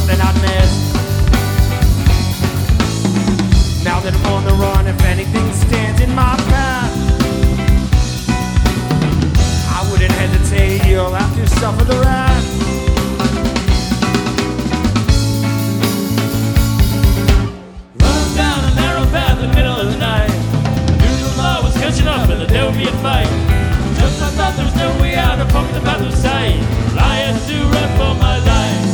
something I'd missed. Now that I'm on the run, if anything stands in my path, I wouldn't hesitate, you'll have to suffer the wrath. Run down a narrow path in the middle of the night. I knew the law was catching up and that there would be a fight. Just when I thought there was no way out, I poked the path of sight. I had to run for my life.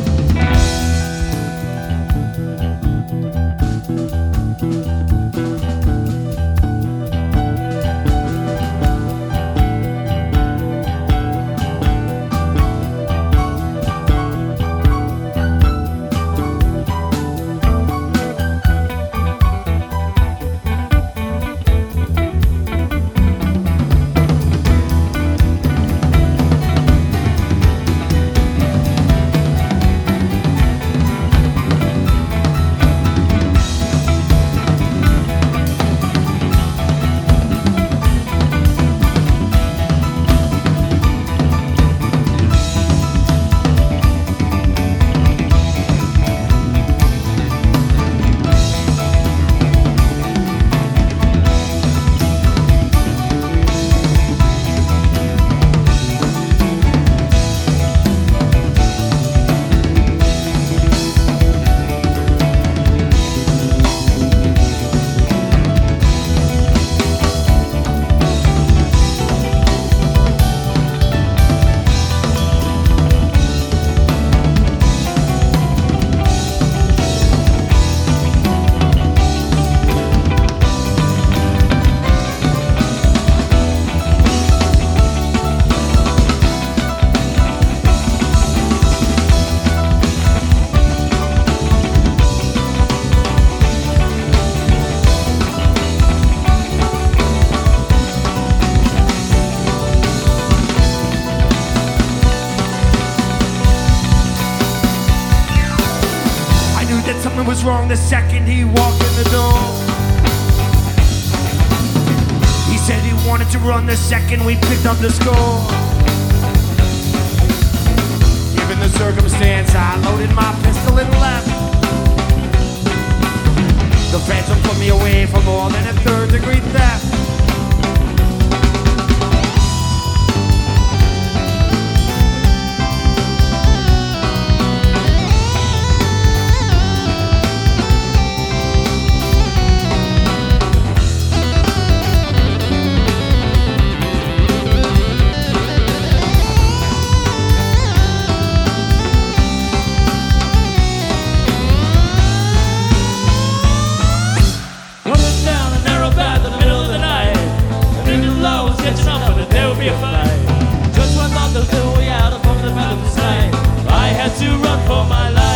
Something was wrong the second he walked in the door. He said he wanted to run the second we picked up the score. Given the circumstance, I loaded my pistol and left. The phantom put me away for more than a third-degree theft. Catching up, but there would be a fight. Just when I thought there was no way out, I poked the path of sight. I had to run for my life.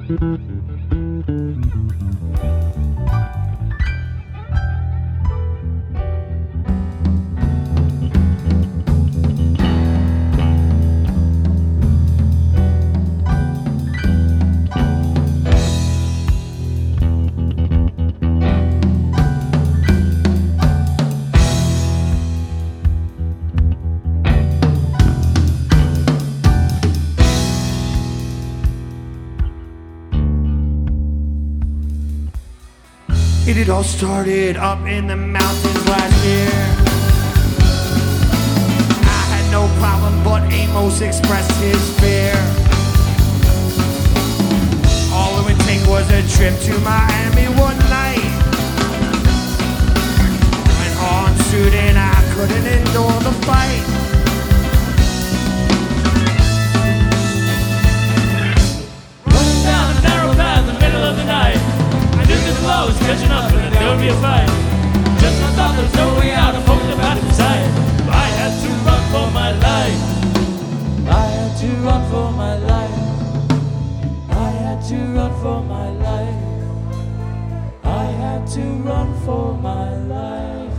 It all started up in the mountains last year. I had no problem, but Amos expressed his fear. All it would take was a trip to Miami one night. Went on suit and I couldn't endure the fight. Running down a narrow path in the middle of the night, I knew that the law was catching up and that there would be a fight. Just when I thought there was no way out, I poked the bat inside. I had to run for my life. I had to run for my life. I had to run for my life. I had to run for my life.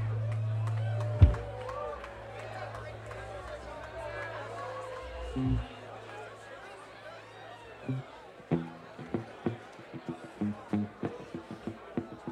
Mm.